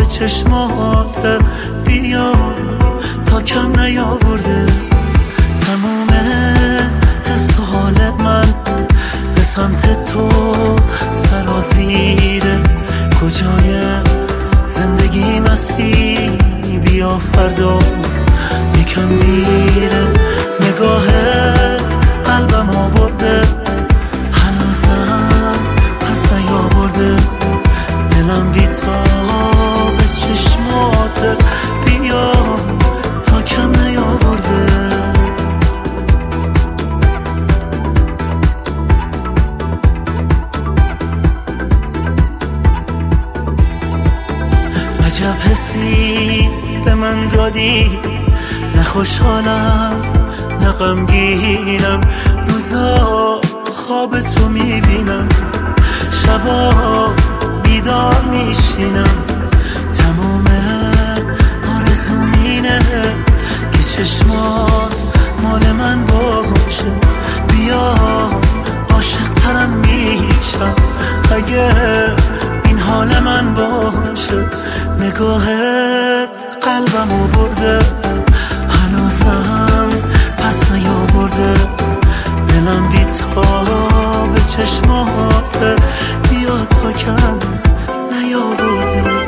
چشمات بیا تا کم نیاورده تموم حس و حال من به سمت تو سرازیره کجای زندگی مستی بیا فردا یکم دیره نگاهت قلبم آورده هنوزم پس نیاورده دلم بی‌تاب چشمات بیا تا کم نیاورده عجب حسی به من دادی نه خوشحالم نه غمگینم روزا خواب تو میبینم شبا بیدار میشینم تمام آرزوم اینه که چشمات مال من باشه بیا عاشق ترم میشم اگه این حال من باشه نگاهت قلبمو برده هنوزم پس نیاورده دلم بی‌تاب چشمات بیا تا کم نیاورده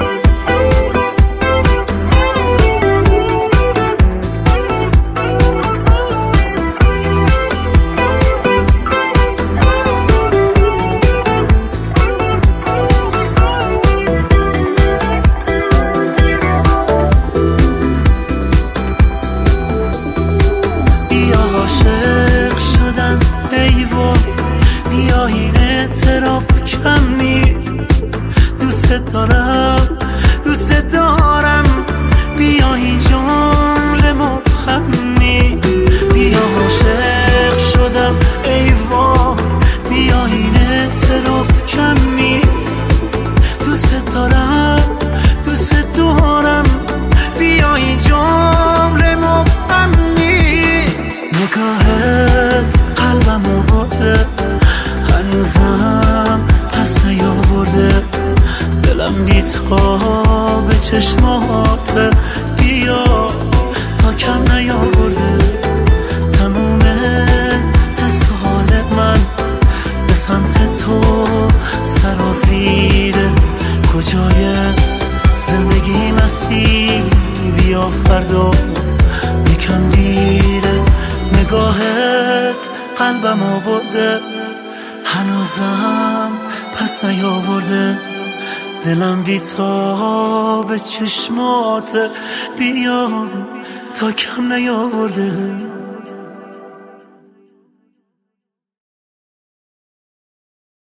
عاشق شدم ای وای بیا این اعتراف کم نیست دوست دارم بیا این جمله مبهم نیست بیا عاشق شدم ای وای بیا این اعتراف کم نیست دوست دارم بیا این جمله مبهم نیست نگاهت قلبمو برده هنوزم پس نیاورده دلم بی‌تاب چشمات بیا تا کم نیاورده تموم حس و حال من به سمت تو سرازیره کجای زندگی مستی بیا فردا یکم دیره نگاهت قلبم آورده هنوزم پس نیاورده دلم بی‌تاب چشمات بیا تا کم نیاورده